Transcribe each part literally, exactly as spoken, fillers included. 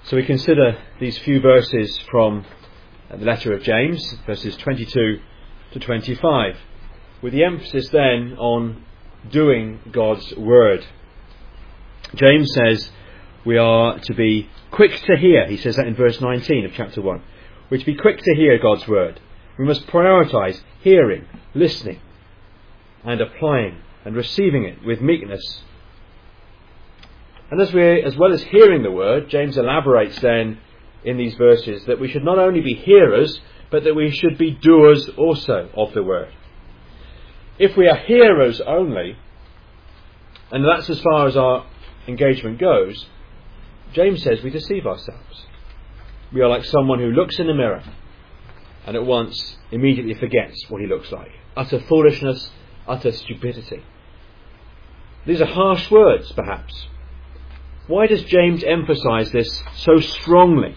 So we consider these few verses from the letter of James, verses twenty-two to twenty-five, with the emphasis then on doing God's word. James says we are to be quick to hear. He says that in verse nineteen of chapter one. We're to be quick to hear God's word. We must prioritise hearing, listening, and applying and receiving it with meekness. And as we, as well as hearing the word, James elaborates then in these verses that we should not only be hearers, but that we should be doers also of the word. If we are hearers only, and that's as far as our engagement goes, James says we deceive ourselves. We are like someone who looks in the mirror and at once immediately forgets what he looks like. Utter foolishness, utter stupidity. These are harsh words, perhaps. Why does James emphasise this so strongly?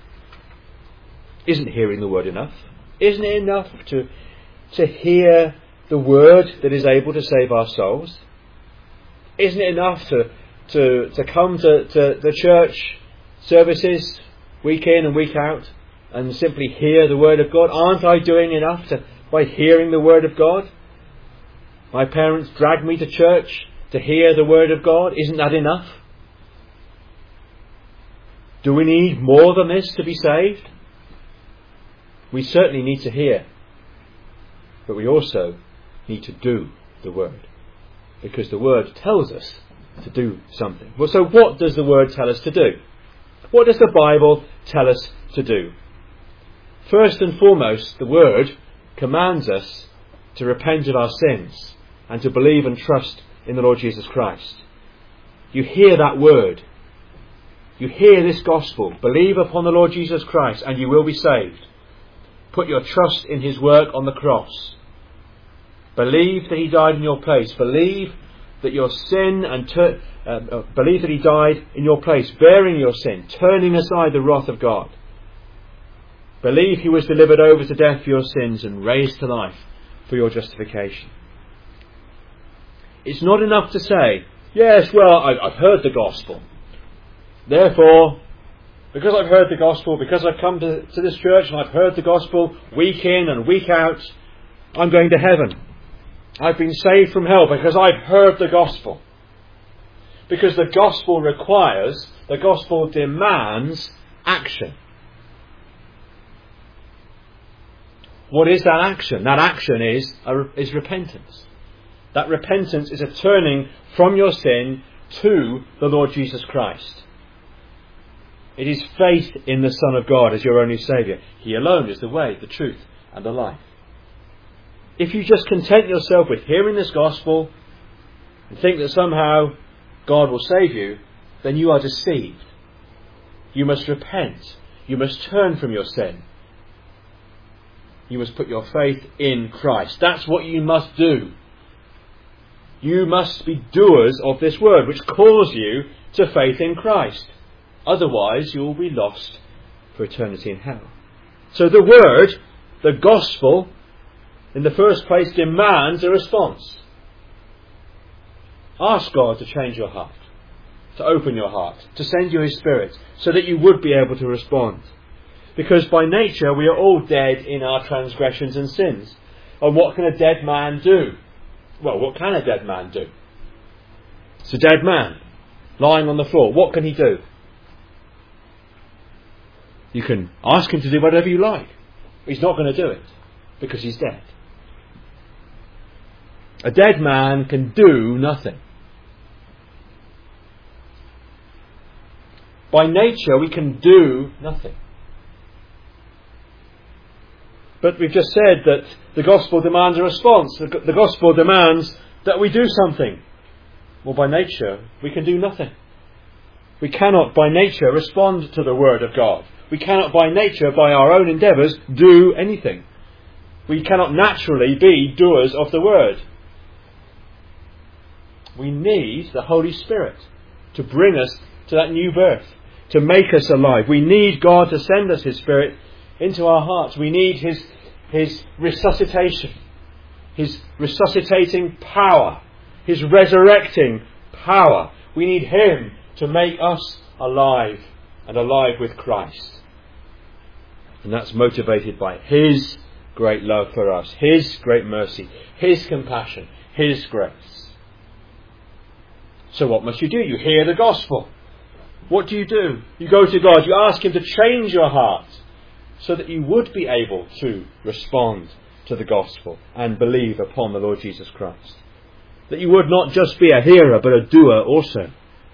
Isn't hearing the word enough? Isn't it enough to, to hear the word that is able to save our souls? Isn't it enough to, to, to come to, to the church services week in and week out and simply hear the word of God? Aren't I doing enough to, by hearing the word of God? My parents dragged me to church to hear the word of God. Isn't that enough? Do we need more than this to be saved? We certainly need to hear, but we also need to do the word, because the word tells us to do something. Well, so what does the word tell us to do? What does the Bible tell us to do? First and foremost, the word commands us to repent of our sins and to believe and trust in the Lord Jesus Christ. You hear that word. You hear this gospel. Believe upon the Lord Jesus Christ and you will be saved. Put your trust in his work on the cross. Believe that he died in your place. Believe that your sin and tur- uh, uh, believe that he died in your place, bearing your sin, turning aside the wrath of God. Believe he was delivered over to death for your sins and raised to life for your justification. It's not enough to say, yes, well, I, I've heard the gospel. Therefore, because I've heard the gospel, because I've come to, to this church and I've heard the gospel week in and week out, I'm going to heaven. I've been saved from hell because I've heard the gospel. Because the gospel requires, the gospel demands action. What is that action? That action is, is repentance. That repentance is a turning from your sin to the Lord Jesus Christ. It is faith in the Son of God as your only Saviour. He alone is the way, the truth and the life. If you just content yourself with hearing this gospel and think that somehow God will save you, then you are deceived. You must repent. You must turn from your sin. You must put your faith in Christ. That's what you must do. You must be doers of this word, which calls you to faith in Christ. Otherwise, you will be lost for eternity in hell. So the word, the gospel, in the first place, demands a response. Ask God to change your heart, to open your heart, to send you his Spirit, so that you would be able to respond. Because by nature, we are all dead in our transgressions and sins. And what can a dead man do? Well, what can a dead man do? It's a dead man, lying on the floor. What can he do? You can ask him to do whatever you like. He's not going to do it, because he's dead. A dead man can do nothing. By nature, we can do nothing. But we've just said that the gospel demands a response. The, the gospel demands that we do something. Well, by nature, we can do nothing. We cannot, by nature, respond to the word of God. We cannot, by nature, by our own endeavours, do anything. We cannot naturally be doers of the word. We need the Holy Spirit to bring us to that new birth, to make us alive. We need God to send us his Spirit into our hearts. We need his, his resuscitation, his resuscitating power, his resurrecting power. We need him to make us alive and alive with Christ. And that's motivated by His great love for us, His great mercy, His compassion, His grace. So what must you do? You hear the gospel. What do you do? You go to God, you ask Him to change your heart so that you would be able to respond to the gospel and believe upon the Lord Jesus Christ. That you would not just be a hearer but a doer also.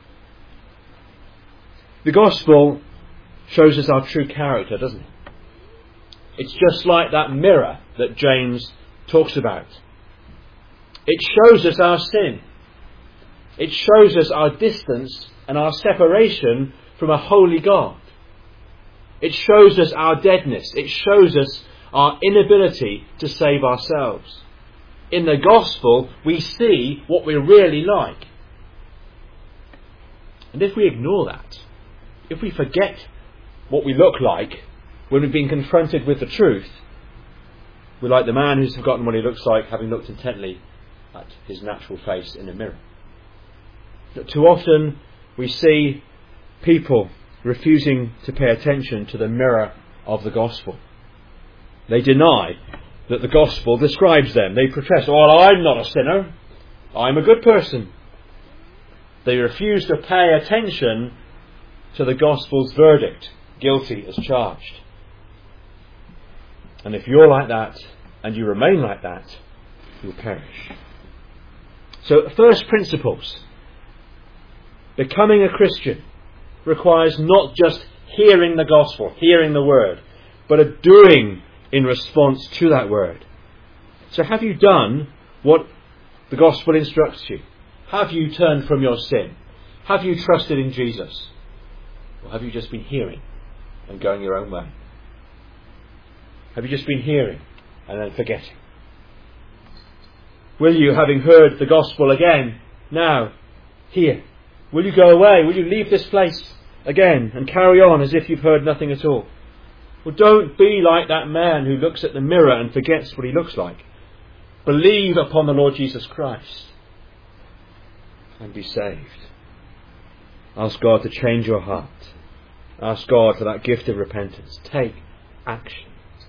The gospel shows us our true character, doesn't it? It's just like that mirror that James talks about. It shows us our sin. It shows us our distance and our separation from a holy God. It shows us our deadness. It shows us our inability to save ourselves. In the gospel, we see what we're really like. And if we ignore that, if we forget what we look like when we've been confronted with the truth, we're like the man who's forgotten what he looks like, having looked intently at his natural face in a mirror. But too often we see people refusing to pay attention to the mirror of the gospel. They deny that the gospel describes them. They profess, "Oh, I'm not a sinner. I'm a good person." They refuse to pay attention to the gospel's verdict, guilty as charged. And if you're like that, and you remain like that, you'll perish. So, first principles. Becoming a Christian requires not just hearing the gospel, hearing the word, but a doing in response to that word. So have you done what the gospel instructs you? Have you turned from your sin? Have you trusted in Jesus? Or have you just been hearing and going your own way? Have you just been hearing and then forgetting? Will you, having heard the gospel again, now, here, will you go away? Will you leave this place again and carry on as if you've heard nothing at all? Well, don't be like that man who looks at the mirror and forgets what he looks like. Believe upon the Lord Jesus Christ and be saved. Ask God to change your heart. Ask God for that gift of repentance. Take action.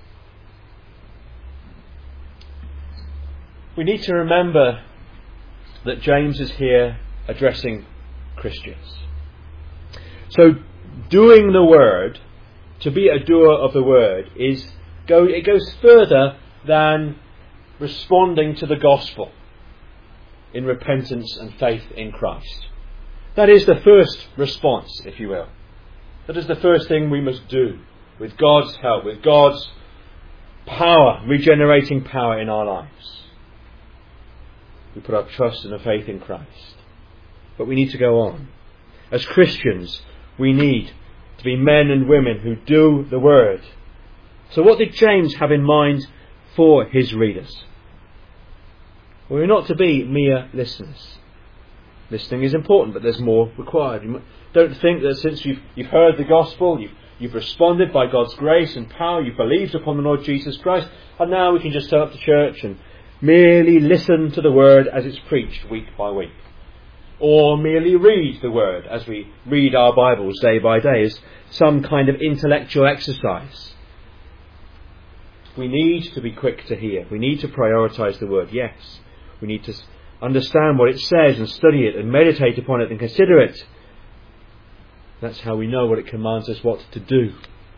We need to remember that James is here addressing Christians. So, doing the word, to be a doer of the word, is go. It goes further than responding to the gospel in repentance and faith in Christ. That is the first response, if you will. That is the first thing we must do with God's help, with God's power, regenerating power in our lives. We put our trust and our faith in Christ. But we need to go on. As Christians, we need to be men and women who do the word. So what did James have in mind for his readers? Well, we're not to be mere listeners. Listening is important, but there's more required. You don't think that since you've, you've heard the gospel, you've, you've responded by God's grace and power, you've believed upon the Lord Jesus Christ, and now we can just turn up to church and merely listen to the word as it's preached week by week. Or merely read the word as we read our Bibles day by day as some kind of intellectual exercise. We need to be quick to hear. We need to prioritise the word, yes. We need to understand what it says and study it and meditate upon it and consider it. That's how we know what it commands us what to do.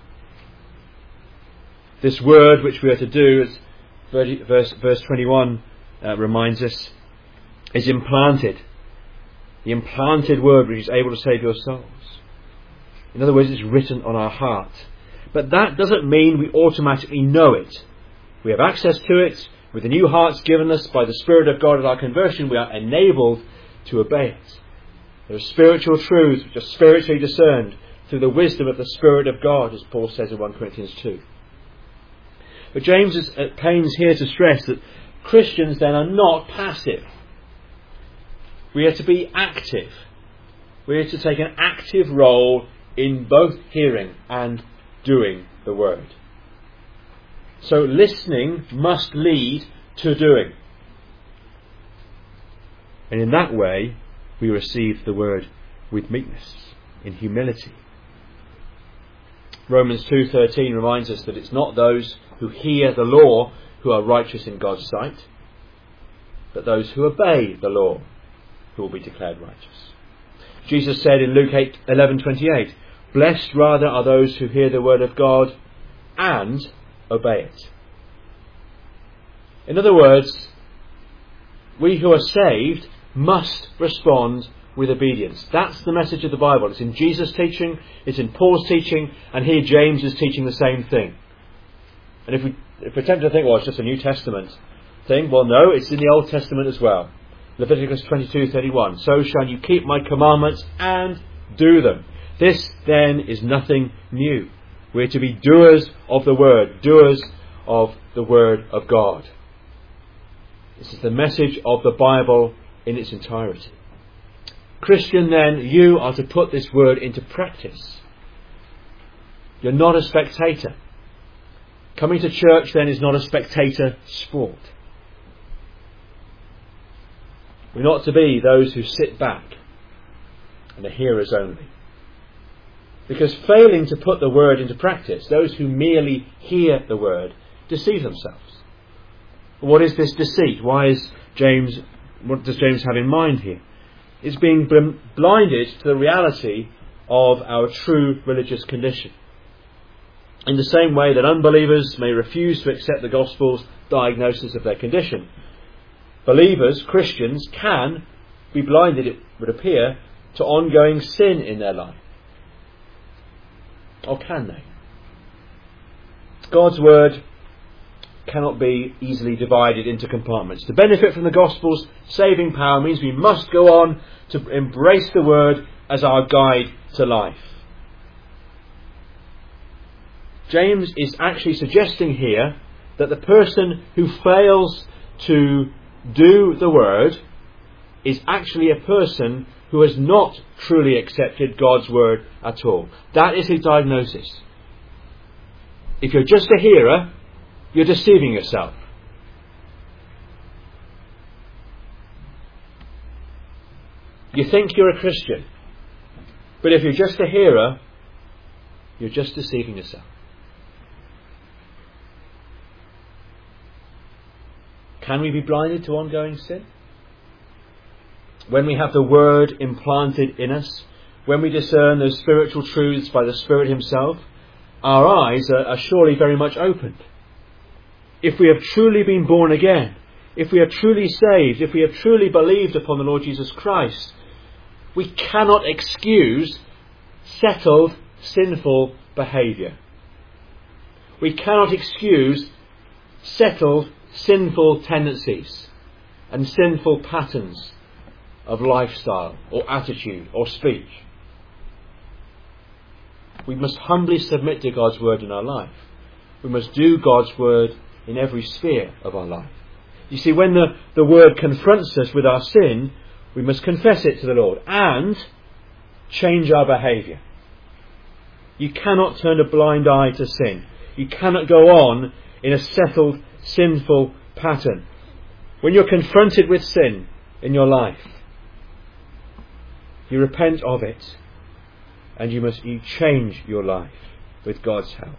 This word which we are to do, as verse, verse twenty-one uh, reminds us, is implanted. The implanted word which is able to save your souls. In other words, it's written on our heart. But that doesn't mean we automatically know it. We have access to it. With the new hearts given us by the Spirit of God at our conversion, we are enabled to obey it. There are spiritual truths which are spiritually discerned through the wisdom of the Spirit of God, as Paul says in First Corinthians two. But James is at pains here to stress that Christians then are not passive. We are to be active. We are to take an active role in both hearing and doing the word. So listening must lead to doing. And in that way, we receive the word with meekness, in humility. Romans two thirteen reminds us that it's not those who hear the law who are righteous in God's sight, but those who obey the law who will be declared righteous. Jesus said in Luke eight eleven twenty-eight, "Blessed rather are those who hear the word of God and obey it." In other words, we who are saved must respond with obedience. That's the message of the Bible. It's in Jesus' teaching, it's in Paul's teaching, and here James is teaching the same thing. And if we if we're tempted to think, well, it's just a New Testament thing, well, no, it's in the Old Testament as well. Leviticus twenty-two thirty-one, "So shall you keep my commandments and do them." This then is nothing new. We're to be doers of the word, doers of the word of God. This is the message of the Bible in its entirety. Christian, then, you are to put this word into practice. You're not a spectator. Coming to church, then, is not a spectator sport. We're not to be those who sit back and are hearers only. Because failing to put the word into practice, those who merely hear the word deceive themselves. What is this deceit? Why is James, what does James have in mind here? It's being blinded to the reality of our true religious condition. In the same way that unbelievers may refuse to accept the gospel's diagnosis of their condition, believers, Christians, can be blinded, it would appear, to ongoing sin in their life. Or can they? God's word cannot be easily divided into compartments. To benefit from the gospel's saving power means we must go on to embrace the word as our guide to life. James is actually suggesting here that the person who fails to do the word is actually a person who has not truly accepted God's word at all. That is his diagnosis. If you're just a hearer, you're deceiving yourself. You think you're a Christian, but if you're just a hearer, you're just deceiving yourself. Can we be blinded to ongoing sin? When we have the word implanted in us, when we discern those spiritual truths by the Spirit himself, our eyes are, are surely very much opened. If we have truly been born again, if we are truly saved, if we have truly believed upon the Lord Jesus Christ, we cannot excuse settled sinful behaviour. We cannot excuse settled sinful tendencies and sinful patterns of lifestyle or attitude or speech. We must humbly submit to God's word in our life. We must do God's word in every sphere of our life. You see, when the, the word confronts us with our sin, we must confess it to the Lord and change our behaviour. You cannot turn a blind eye to sin. You cannot go on in a settled sinful pattern. When you're confronted with sin in your life, you repent of it and you must you change your life with God's help.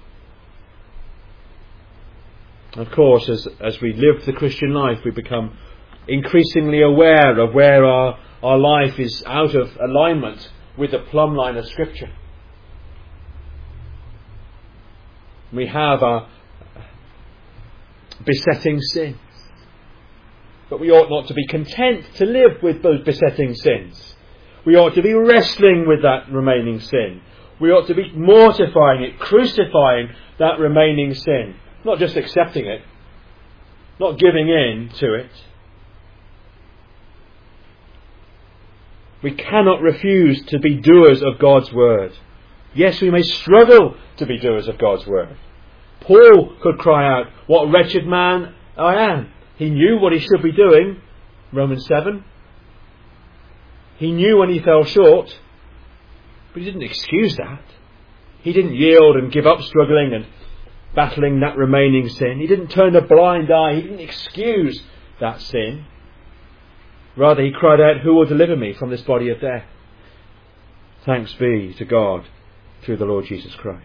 Of course, as, as we live the Christian life, we become increasingly aware of where our, our life is out of alignment with the plumb line of Scripture. We have our besetting sins. But we ought not to be content to live with those besetting sins. We ought to be wrestling with that remaining sin. We ought to be mortifying it, crucifying that remaining sin. Not just accepting it, not giving in to it. We cannot refuse to be doers of God's word. Yes, we may struggle to be doers of God's word. Paul could cry out, "What wretched man I am." He knew what he should be doing, Romans seven. He knew when he fell short, but he didn't excuse that. He didn't yield and give up struggling and battling that remaining sin. He didn't turn a blind eye. He didn't excuse that sin. Rather, he cried out, "Who will deliver me from this body of death?" Thanks be to God through the Lord Jesus Christ.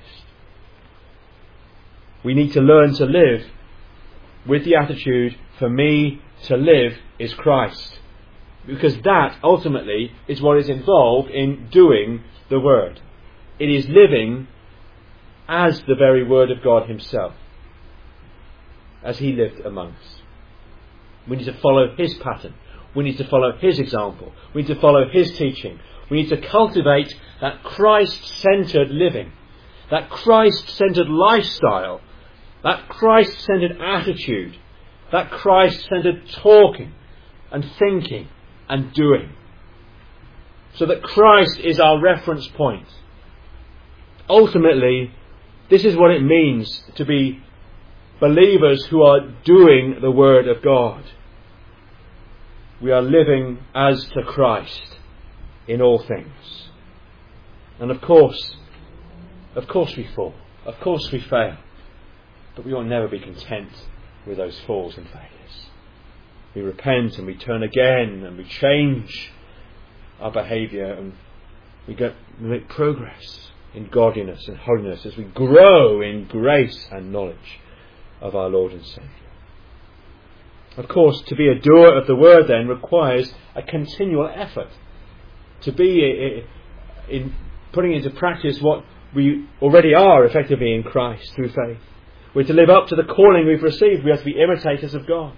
We need to learn to live with the attitude, for me to live is Christ. Because that ultimately is what is involved in doing the Word. It is living as the very Word of God himself, as he lived among us. We need to follow his pattern. We need to follow his example. We need to follow his teaching. We need to cultivate that Christ-centred living, that Christ-centred lifestyle, that Christ-centred attitude, that Christ-centred talking and thinking and doing. So that Christ is our reference point. Ultimately, this is what it means to be believers who are doing the Word of God. We are living as to Christ in all things. And of course, of course we fall. Of course we fail. But we will never be content with those falls and failures. We repent and we turn again and we change our behaviour and we, get, we make progress in godliness and holiness as we grow in grace and knowledge of our Lord and Saviour. Of course, to be a doer of the Word then requires a continual effort to be in putting into practice what we already are effectively in Christ through faith. We're to live up to the calling we've received. We have to be imitators of God.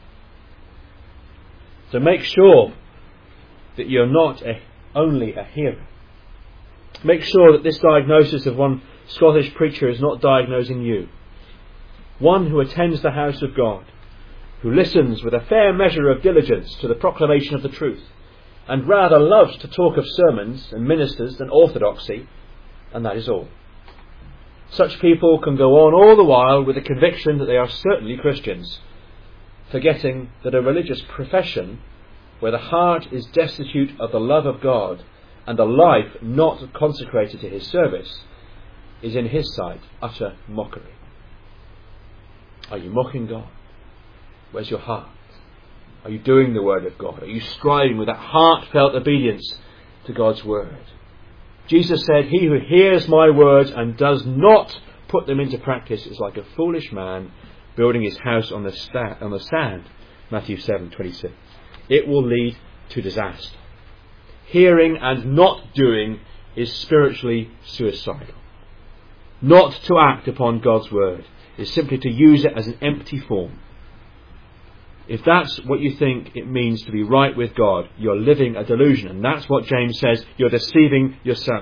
So make sure that you're not a, only a hearer. Make sure that this diagnosis of one Scottish preacher is not diagnosing you. One who attends the house of God, who listens with a fair measure of diligence to the proclamation of the truth, and rather loves to talk of sermons and ministers than orthodoxy, and that is all. Such people can go on all the while with the conviction that they are certainly Christians, forgetting that a religious profession where the heart is destitute of the love of God and a life not consecrated to his service is in his sight utter mockery. Are you mocking God? Where's your heart? Are you doing the Word of God? Are you striving with that heartfelt obedience to God's Word? Jesus said, "He who hears my words and does not put them into practice is like a foolish man building his house on the, sta- on the sand." Matthew seven twenty-six. It will lead to disaster. Hearing and not doing is spiritually suicidal. Not to act upon God's Word is simply to use it as an empty form. If that's what you think it means to be right with God, you're living a delusion. And that's what James says, you're deceiving yourself.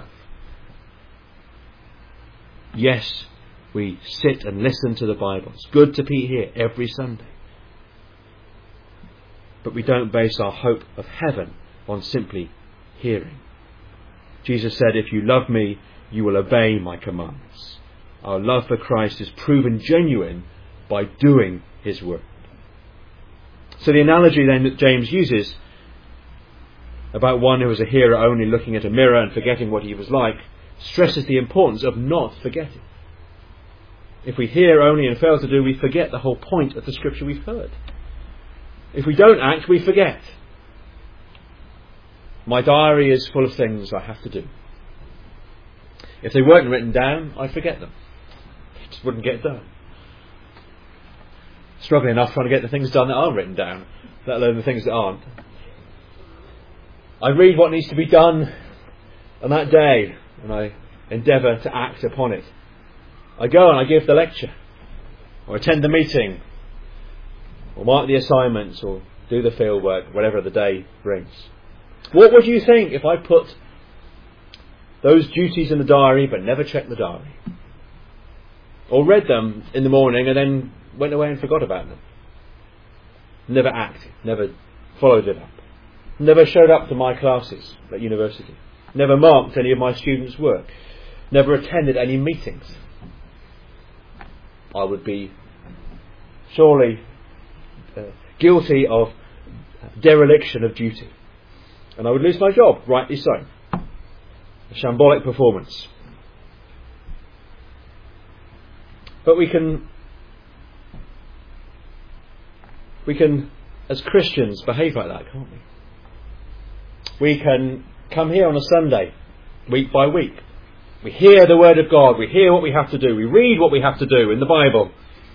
Yes, we sit and listen to the Bible. It's good to be here every Sunday. But we don't base our hope of heaven on simply hearing. Jesus said, "If you love me, you will obey my commands." Our love for Christ is proven genuine by doing his word. So the analogy then that James uses about one who is a hearer only looking at a mirror and forgetting what he was like stresses the importance of not forgetting. If we hear only and fail to do, we forget the whole point of the scripture we've heard. If we don't act, we forget. My diary is full of things I have to do. If they weren't written down, I'd forget them. It just wouldn't get done. Struggling enough trying to get the things done that aren't written down, let alone the things that aren't. I read what needs to be done on that day and I endeavour to act upon it. I go and I give the lecture or attend the meeting or mark the assignments or do the field work, whatever the day brings. What would you think if I put those duties in the diary but never checked the diary? Or read them in the morning and then went away and forgot about them? Never acted, never followed it up. Never showed up to my classes at university. Never marked any of my students' work. Never attended any meetings. I would be surely uh, guilty of dereliction of duty. And I would lose my job, rightly so. A shambolic performance. But we can, we can, as Christians, behave like that, can't we? We can come here on a Sunday, week by week, We hear the word of God. We hear what we have to do. We read what we have to do in the Bible.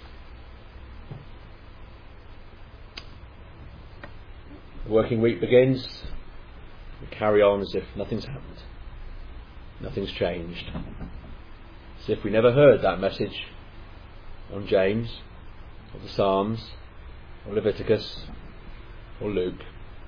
The working week begins. We carry on as if nothing's happened. Nothing's changed. As if we never heard that message on James, or the Psalms, or Leviticus, or Luke.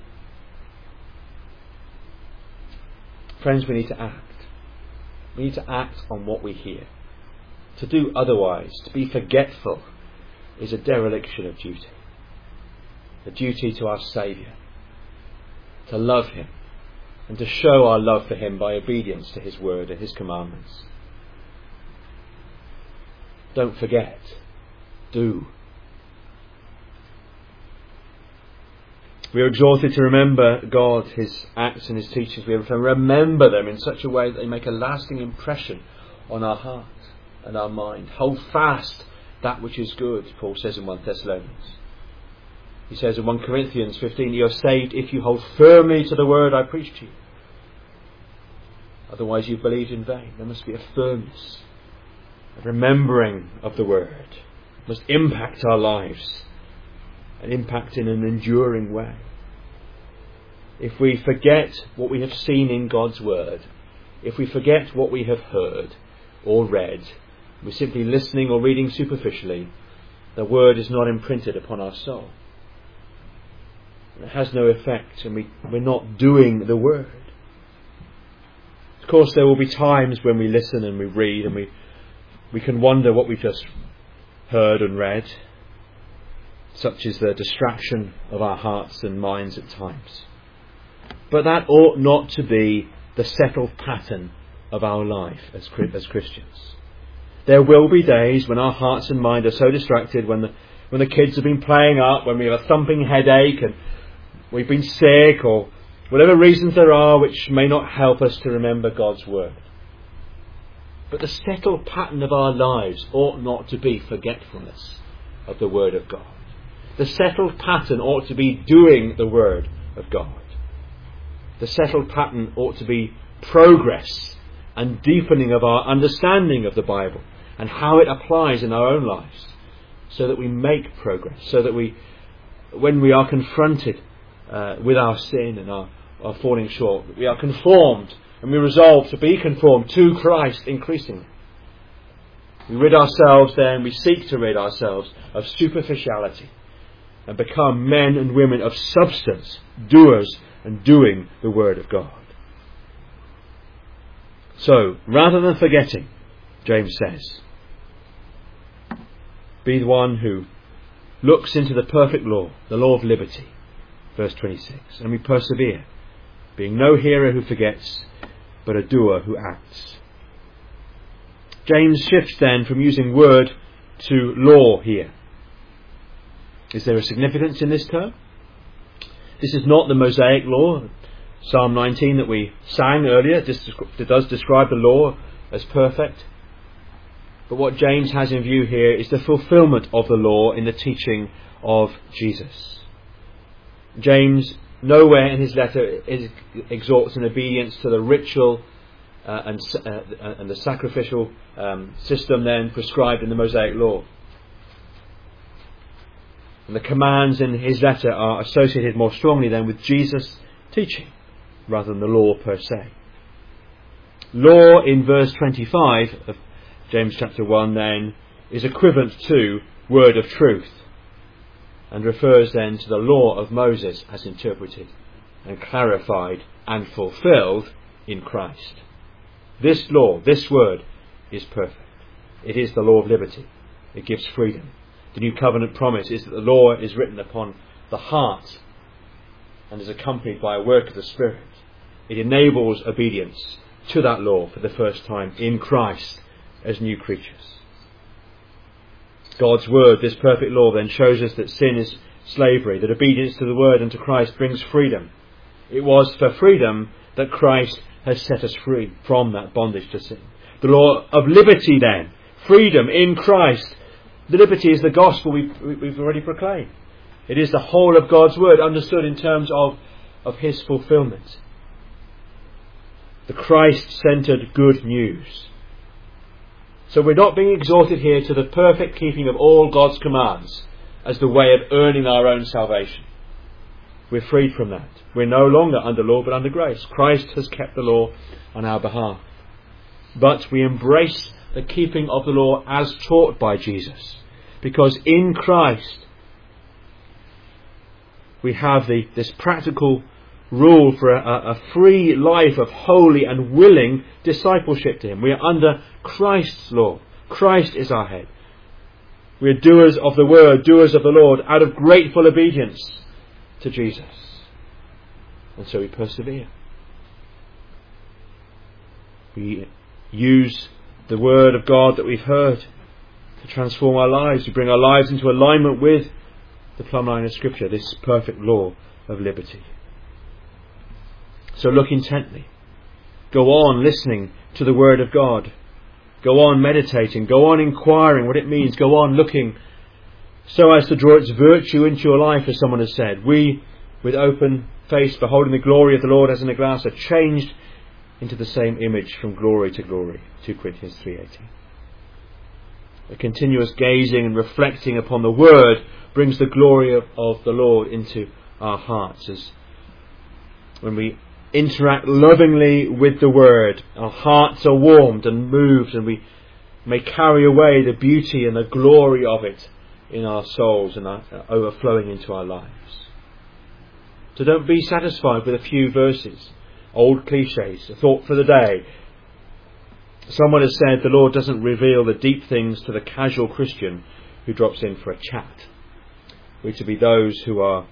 Friends, we need to act. We need to act on what we hear. To do otherwise, to be forgetful, is a dereliction of duty. A duty to our Saviour. To love Him. And to show our love for Him by obedience to His word and His commandments. Don't forget. Do. We are exhorted to remember God, His acts and His teachings. We have to remember them in such a way that they make a lasting impression on our heart and our mind. Hold fast that which is good, Paul says in First Thessalonians. He says in First Corinthians fifteen, you are saved if you hold firmly to the word I preach to you. Otherwise you've believed in vain. There must be a firmness, a remembering of the word. It must impact our lives. And impact in an enduring way. If we forget what we have seen in God's word, if we forget what we have heard or read, we're simply listening or reading superficially, the word is not imprinted upon our soul. It has no effect, and we, we're not doing the word. Of course, there will be times when we listen and we read and we, we can wonder what we've just heard and read. Such is the distraction of our hearts and minds at times. But that ought not to be the settled pattern of our life as, as Christians. There will be days when our hearts and mind are so distracted, when the, when the kids have been playing up, when we have a thumping headache and we've been sick, or whatever reasons there are which may not help us to remember God's word. But the settled pattern of our lives ought not to be forgetfulness of the word of God. The settled pattern ought to be doing the word of God. The settled pattern ought to be progress and deepening of our understanding of the Bible and how it applies in our own lives, so that we make progress, so that we, when we are confronted uh, with our sin and our, our falling short, we are conformed and we resolve to be conformed to Christ increasingly. We rid ourselves then, we seek to rid ourselves of superficiality and become men and women of substance, doers and doing the word of God. So, rather than forgetting, James says, be the one who looks into the perfect law, the law of liberty, verse twenty-six, and we persevere, being no hearer who forgets, but a doer who acts. James shifts then from using word to law here. Is there a significance in this term? This is not the Mosaic law. Psalm nineteen that we sang earlier it does describe the law as perfect. But what James has in view here is the fulfillment of the law in the teaching of Jesus. James nowhere in his letter exhorts an obedience to the ritual uh, and, uh, and the sacrificial um, system then prescribed in the Mosaic law. And the commands in his letter are associated more strongly then with Jesus' teaching rather than the law per se. Law in verse twenty-five of James chapter one then is equivalent to word of truth, and refers then to the law of Moses as interpreted and clarified and fulfilled in Christ. This law, this word, is perfect. It is the law of liberty. It gives freedom. The new covenant promise is that the law is written upon the heart and is accompanied by a work of the Spirit. It enables obedience to that law for the first time in Christ as new creatures. God's word, this perfect law, then shows us that sin is slavery, that obedience to the word and to Christ brings freedom. It was for freedom that Christ has set us free from that bondage to sin. The law of liberty then, freedom in Christ. The liberty is the gospel we've, we've already proclaimed. It is the whole of God's word understood in terms of, of his fulfillment. The Christ-centered good news So we're not being exhorted here to the perfect keeping of all God's commands as the way of earning our own salvation. We're freed from that. We're no longer under law but under grace. Christ has kept the law on our behalf. But we embrace the keeping of the law as taught by Jesus, because in Christ we have the, this practical rule for a, a free life of holy and willing discipleship to Him. We are under Christ's law. Christ is our head. We are doers of the word, doers of the Lord, out of grateful obedience to Jesus. And so we persevere. We use the word of God that we've heard to transform our lives, to bring our lives into alignment with the plumb line of Scripture, this perfect law of liberty. So look intently. Go on listening to the word of God. Go on meditating. Go on inquiring what it means. Go on looking so as to draw its virtue into your life, as someone has said. We, with open face, beholding the glory of the Lord as in a glass, are changed into the same image from glory to glory. Second Corinthians three eighteen. A continuous gazing and reflecting upon the word brings the glory of, of the Lord into our hearts. As when we interact lovingly with the word, our hearts are warmed and moved, and we may carry away the beauty and the glory of it in our souls and our, uh, overflowing into our lives. So don't be satisfied with a few verses, old cliches, a thought for the day. Someone has said the Lord doesn't reveal the deep things to the casual Christian who drops in for a chat. We're to be those who are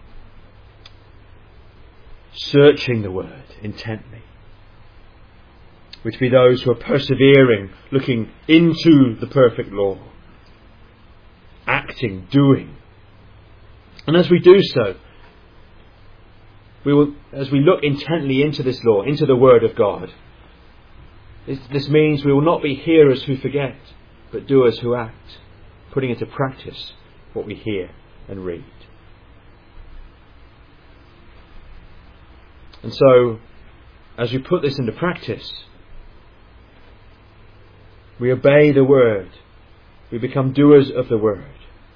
searching the word intently. We're to be those who are persevering, looking into the perfect law, acting, doing. And as we do so, we will, as we look intently into this law, into the word of God, this, this means we will not be hearers who forget, but doers who act, putting into practice what we hear and read. And so, as we put this into practice, we obey the word. We become doers of the word.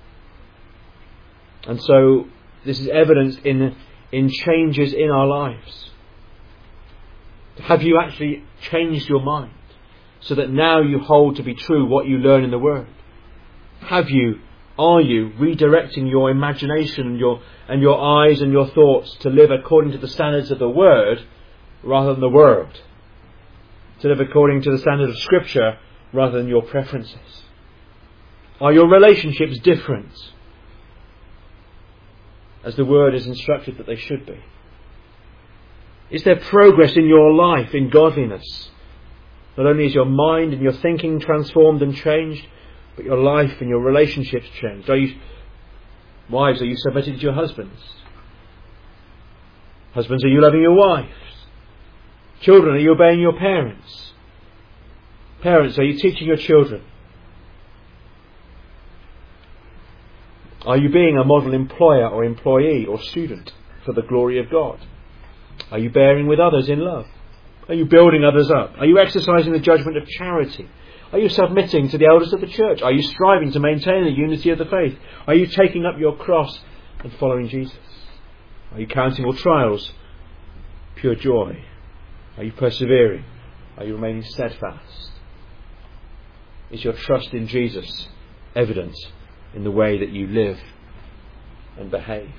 And so, this is evidenced in, in changes in our lives. Have you actually changed your mind so that now you hold to be true what you learn in the word? Have you, are you redirecting your imagination and your, and your eyes and your thoughts to live according to the standards of the word rather than the world? To live according to the standard of Scripture rather than your preferences? Are your relationships different as the word is instructed that they should be? Is there progress in your life in godliness? Not only is your mind and your thinking transformed and changed, but your life and your relationships changed. Are you, wives, are you submitting to your husbands? Husbands, are you loving your wives? Children, are you obeying your parents? Parents, are you teaching your children? Are you being a model employer or employee or student for the glory of God? Are you bearing with others in love? Are you building others up? Are you exercising the judgment of charity? Are you submitting to the elders of the church? Are you striving to maintain the unity of the faith? Are you taking up your cross and following Jesus? Are you counting all trials pure joy? Are you persevering? Are you remaining steadfast? Is your trust in Jesus evident in the way that you live and behave?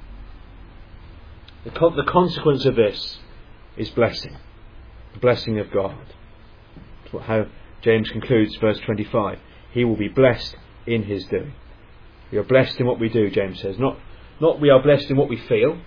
The, co- the consequence of this is blessing. The blessing of God. That's how James concludes verse twenty-five. He will be blessed in his doing. We are blessed in what we do, James says. Not, not we are blessed in what we feel.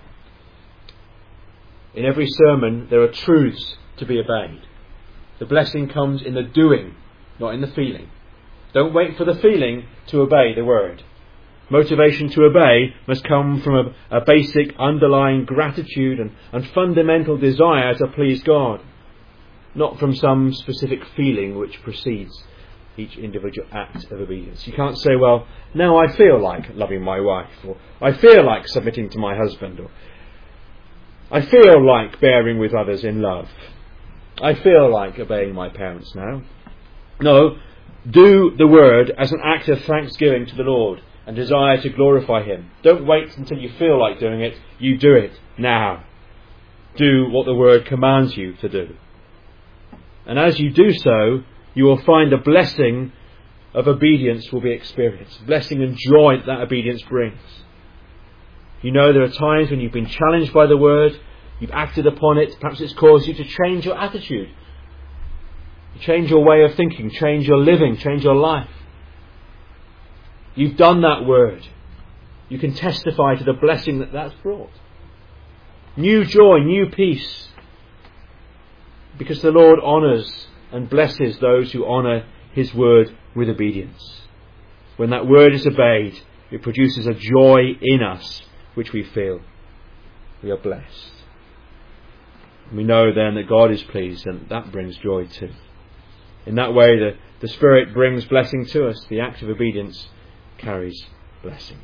In every sermon there are truths to be obeyed. The blessing comes in the doing, not in the feeling. Don't wait for the feeling to obey the word. Motivation to obey must come from a, a basic underlying gratitude and, and fundamental desire to please God, not from some specific feeling which precedes each individual act of obedience. You can't say, well, now I feel like loving my wife, or I feel like submitting to my husband, or I feel like bearing with others in love. I feel like obeying my parents now. No, Do the word as an act of thanksgiving to the Lord and desire to glorify him. Don't wait until you feel like doing it. You do it now. Do what the word commands you to do. And as you do so, you will find a blessing of obedience will be experienced. Blessing and joy that, that obedience brings. You know there are times when you've been challenged by the word, you've acted upon it, perhaps it's caused you to change your attitude. Change your way of thinking, change your living, change your life. You've done that word. You can testify to the blessing that that's brought. New joy, new peace. Because the Lord honours and blesses those who honour his word with obedience. When that word is obeyed, it produces a joy in us which we feel. We are blessed. We know then that God is pleased, and that brings joy too. In that way, the, the Spirit brings blessing to us. The act of obedience carries blessing.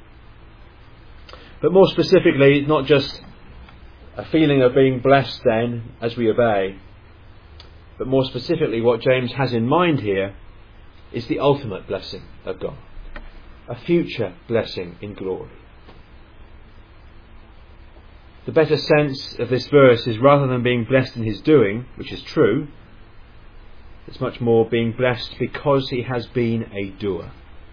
But more specifically, not just a feeling of being blessed then as we obey, but more specifically what James has in mind here is the ultimate blessing of God. A future blessing in glory. The better sense of this verse is rather than being blessed in his doing, which is true, it's much more being blessed because he has been a doer.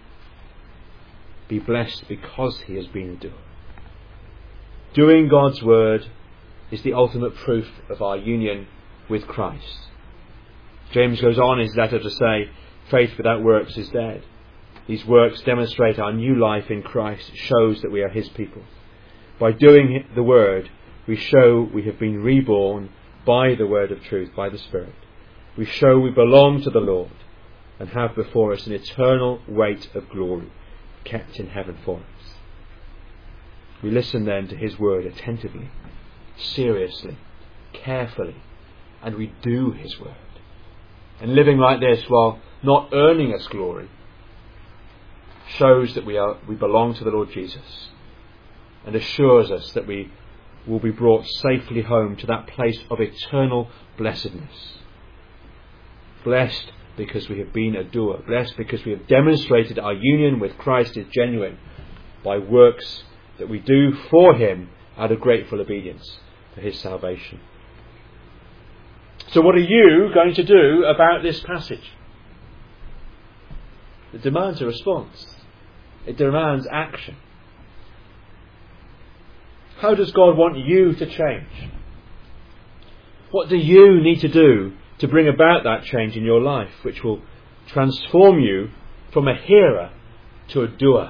Be blessed because he has been a doer. Doing God's word is the ultimate proof of our union with Christ. James goes on in his letter to say, faith without works is dead. These works demonstrate our new life in Christ. It shows that we are his people. By doing the word, we show we have been reborn by the word of truth, by the Spirit. We show we belong to the Lord and have before us an eternal weight of glory kept in heaven for us. We listen then to his word attentively, seriously, carefully, and we do his word. And living like this while not earning us glory shows that we are we belong to the Lord Jesus and assures us that we will be brought safely home to that place of eternal blessedness. Blessed because we have been a doer. Blessed because we have demonstrated our union with Christ is genuine by works that we do for him out of grateful obedience for his salvation. So what are you going to do about this passage? It demands a response. It demands action. How does God want you to change? What do you need to do to bring about that change in your life, which will transform you from a hearer to a doer?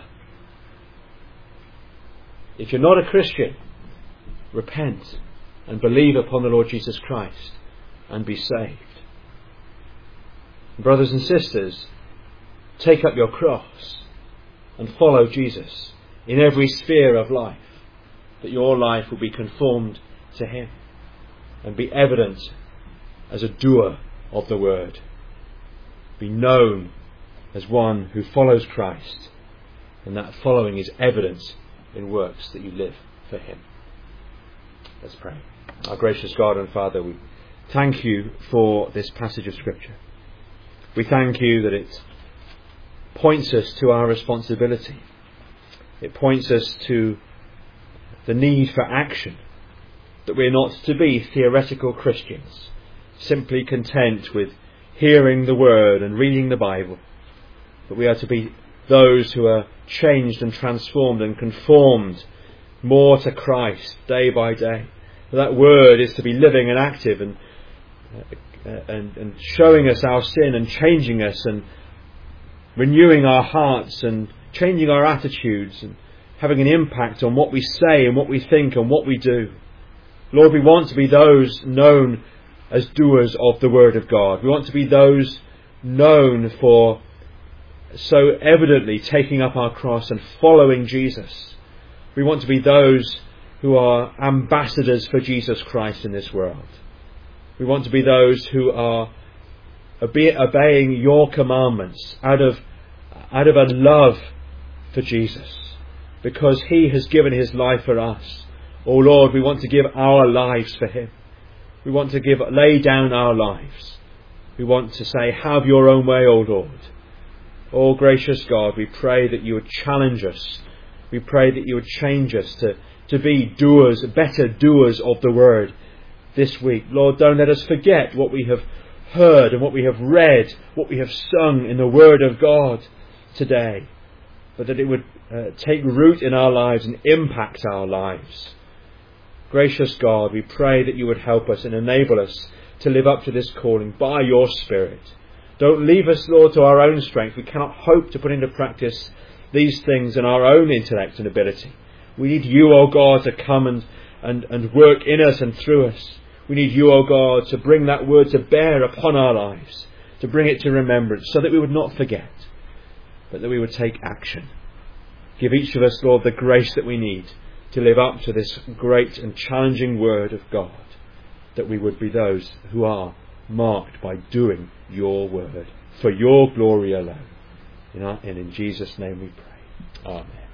If you're not a Christian, repent and believe upon the Lord Jesus Christ and be saved. Brothers and sisters, take up your cross and follow Jesus in every sphere of life, that your life will be conformed to him and be evident as a doer of the word. Be known as one who follows Christ, and that following is evident in works that you live for him. Let's pray. Our gracious God and Father, we thank you for this passage of Scripture. We thank you that it points us to our responsibility. It points us to the need for action, that we're not to be theoretical Christians, simply content with hearing the word and reading the Bible, but we are to be those who are changed and transformed and conformed more to Christ day by day. That word is to be living and active and, uh, and, and showing us our sin and changing us and renewing our hearts and changing our attitudes and having an impact on what we say and what we think and what we do. Lord, we want to be those known as doers of the Word of God. We want to be those known for so evidently taking up our cross and following Jesus. We want to be those who are ambassadors for Jesus Christ in this world. We want to be those who are obeying your commandments out of, out of a love for Jesus, because he has given his life for us. Oh Lord, we want to give our lives for him. We want to give, lay down our lives We want to say, have your own way, O Lord. O gracious God, we pray that you would challenge us. We pray that you would change us to, to be doers, better doers of the word this week. Lord, don't let us forget what we have heard and what we have read, what we have sung in the word of God today, but that it would uh, take root in our lives and impact our lives. Gracious God, we pray that you would help us and enable us to live up to this calling by your Spirit. Don't leave us, Lord, to our own strength. We cannot hope to put into practice these things in our own intellect and ability. We need you, O God, to come and, and, and work in us and through us. We need you, O God, to bring that word to bear upon our lives, to bring it to remembrance, so that we would not forget, but that we would take action. Give each of us, Lord, the grace that we need to live up to this great and challenging word of God, that we would be those who are marked by doing your word for your glory alone. And in Jesus' name we pray. Amen.